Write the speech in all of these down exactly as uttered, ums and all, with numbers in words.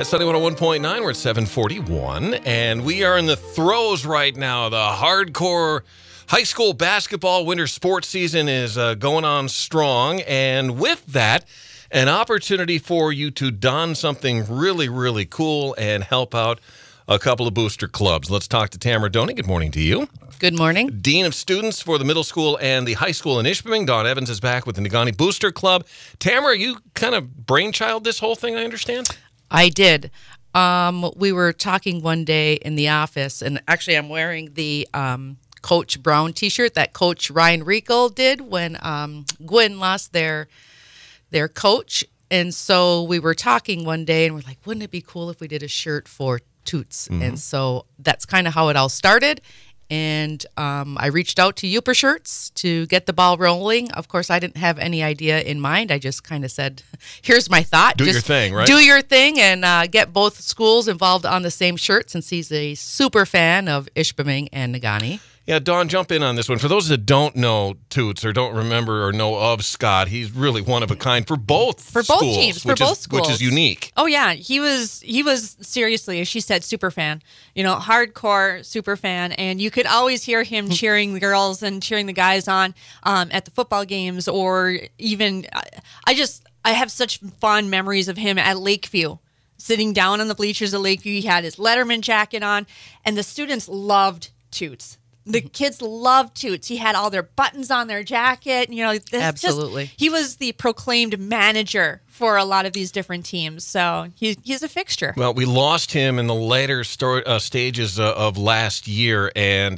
That's Sunny one oh one point nine. We're at seven forty-one, and we are in the throes right now. The hardcore high school basketball winter sports season is uh, going on strong, and with that, an opportunity for you to don something really, really cool and help out a couple of booster clubs. Let's talk to Tamara Doney. Good morning to you. Good morning. Dean of Students for the middle school and the high school in Ishpeming. Dawn Evans is back with the Negaunee Booster Club. Tamara, you kind of brainchild this whole thing, I understand? I did. Um, we were talking one day in the office, and actually I'm wearing the um, Coach Brown t-shirt that Coach Ryan Riegel did when um, Gwyn lost their their coach. And so we were talking one day, and we're like, wouldn't it be cool if we did a shirt for Toots? Mm-hmm. And so that's kind of how it all started. And um, I reached out to Yooper Shirts to get the ball rolling. Of course, I didn't have any idea in mind. I just kind of said, here's my thought. Do just your thing, right? Do your thing and uh, get both schools involved on the same shirt, since he's a super fan of Ishpeming and Negaunee. Yeah, Dawn, jump in on this one. For those that don't know Toots or don't remember or know of Scott, he's really one of a kind for both for both schools, teams, for which both is, schools, which is unique. Oh yeah, he was he was seriously, as she said, super fan. You know, hardcore super fan, and you could always hear him cheering the girls and cheering the guys on um, at the football games, or even I just I have such fond memories of him at Lakeview. Sitting down on the bleachers at Lakeview, he had his Letterman jacket on, and the students loved Toots. The kids loved Toots. He had all their buttons on their jacket. You know, absolutely. Just, he was the proclaimed manager for a lot of these different teams. So he, he's a fixture. Well, we lost him in the later sto- uh, stages uh, of last year, and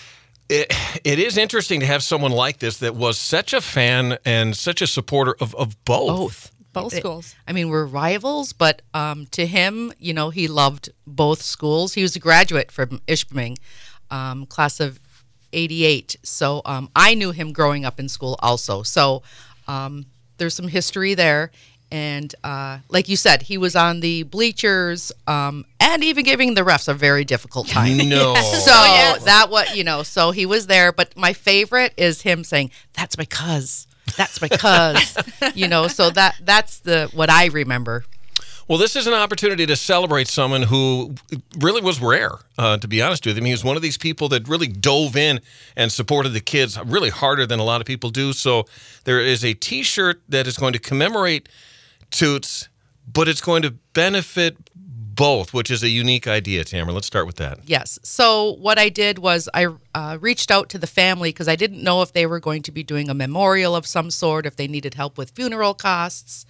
it it is interesting to have someone like this that was such a fan and such a supporter of, of both. Both. Both schools. I mean, we're rivals, but um, to him, you know, he loved both schools. He was a graduate from Ishpeming. Um, class of eighty-eight. So um, I knew him growing up in school also. So um, there's some history there. And uh, like you said, he was on the bleachers um, and even giving the refs a very difficult time. No. So Oh, yes. that what, you know, so he was there. But my favorite is him saying, that's my cuz. That's my cuz. You know, so that that's the what I remember. Well, this is an opportunity to celebrate someone who really was rare, uh, to be honest with him. He was one of these people that really dove in and supported the kids really harder than a lot of people do. So there is a T-shirt that is going to commemorate Toots, but it's going to benefit both, which is a unique idea, Tamara. Let's start with that. Yes. So what I did was I uh, reached out to the family because I didn't know if they were going to be doing a memorial of some sort, if they needed help with funeral costs.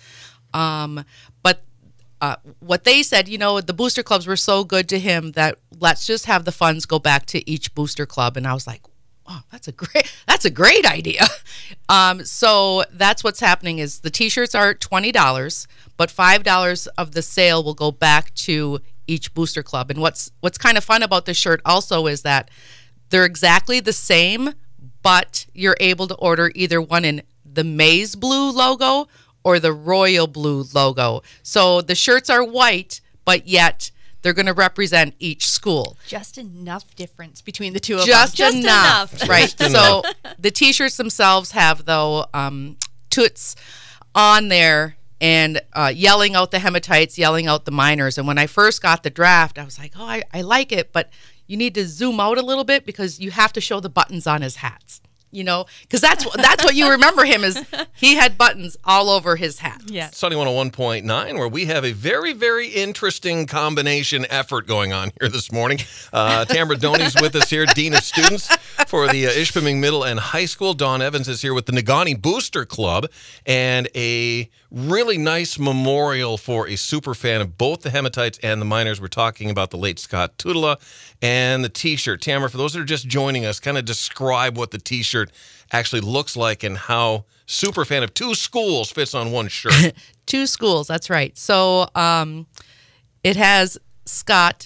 Um, but Uh, what they said, you know, the booster clubs were so good to him that let's just have the funds go back to each booster club. And I was like, oh, that's a great, that's a great idea. Um, so that's what's happening is the T-shirts are twenty dollars, but five dollars of the sale will go back to each booster club. And what's what's kind of fun about the shirt also is that they're exactly the same, but you're able to order either one in the maize blue logo or the royal blue logo. So the shirts are white, but yet they're going to represent each school. Just enough difference between the two of Just them. enough. Just enough. Right. So the T-shirts themselves have, though, um, Toots on there and uh, yelling out the Hematites, yelling out the Miners. And when I first got the draft, I was like, oh, I, I like it, but you need to zoom out a little bit because you have to show the buttons on his hats. You know, because that's that's what you remember him as. He had buttons all over his hat. Yeah. Sunny one oh one point nine, where we have a very, very interesting combination effort going on here this morning. Uh, Tamara Doney's with us here, Dean of Students for the uh, Ishpeming Middle and High School. Dawn Evans is here with the Negaunee Booster Club, and a really nice memorial for a super fan of both the Hematites and the Miners. We're talking about the late Scott Tutela and the T-shirt. Tamara, for those that are just joining us, kind of describe what the T-shirt actually looks like and how super fan of two schools fits on one shirt. Two schools, that's right. So um, it has Scott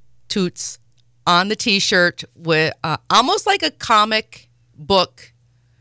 Toots on the T-shirt with uh, almost like a comic book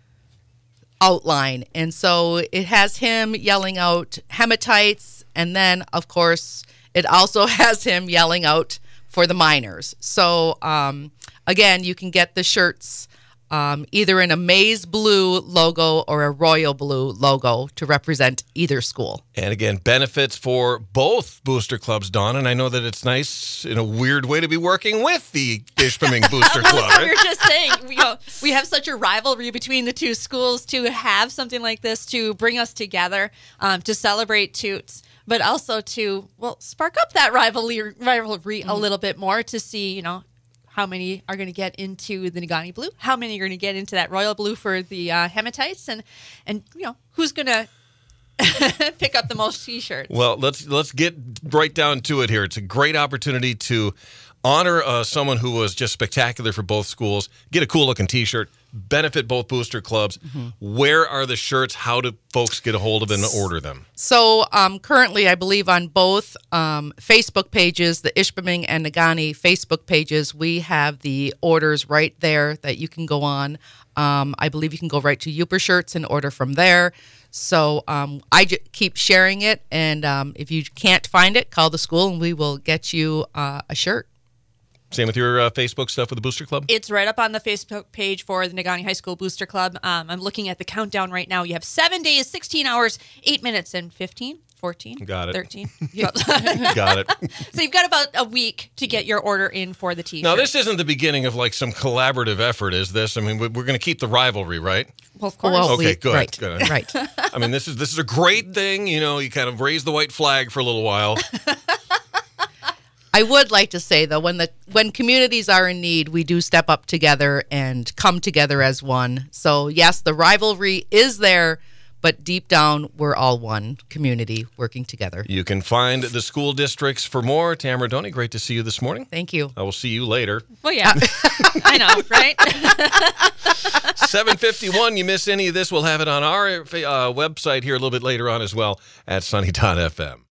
outline. And so it has him yelling out Hematites, and then, of course, it also has him yelling out for the Miners. So, um, again, you can get the shirts um, either in a maize blue logo or a royal blue logo to represent either school. And again, benefits for both booster clubs, Dawn. And I know that it's nice in a weird way to be working with the Ishpeming Booster Club. Well, we Right? were just saying, we, you know, we have such a rivalry between the two schools. To have something like this to bring us together, um, to celebrate Toots, but also to, well, spark up that rivalry, rivalry mm-hmm. a little bit more to see, you know, how many are going to get into the Negaunee Blue, how many are going to get into that Royal Blue for the uh, Hematites, and, and, you know, who's going to pick up the most T-shirts. Well, let's let's get right down to it here. It's a great opportunity to honor uh, someone who was just spectacular for both schools, get a cool-looking T-shirt, benefit both booster clubs. Mm-hmm. Where are the shirts? How do folks get a hold of them and order them? So um, currently, I believe on both um, Facebook pages, the Ishpeming and Negaunee Facebook pages, we have the orders right there that you can go on. Um, I believe you can go right to Youper Shirts and order from there. So um, I j- keep sharing it, and um, if you can't find it, call the school, and we will get you uh, a shirt. Same with your uh, Facebook stuff with the Booster Club? It's right up on the Facebook page for the Negaunee High School Booster Club. Um, I'm looking at the countdown right now. You have seven days, sixteen hours, eight minutes, and fifteen, fourteen, got it. thirteen. Got it. So you've got about a week to get your order in for the T-shirt. Now, this isn't the beginning of like some collaborative effort, is this? I mean, we're going to keep the rivalry, right? Well, of course. Well, Okay, we- good. Right, good. right. I mean, this is this is a great thing. You know, you kind of raise the white flag for a little while. I would like to say, though, when the when communities are in need, we do step up together and come together as one. So, yes, the rivalry is there, but deep down, we're all one community working together. You can find the school districts for more. Tamara Doney, great to see you this morning. Thank you. I will see you later. Well, yeah. I know, right? seven fifty-one, you miss any of this, we'll have it on our uh, website here a little bit later on as well at sunny dot f m.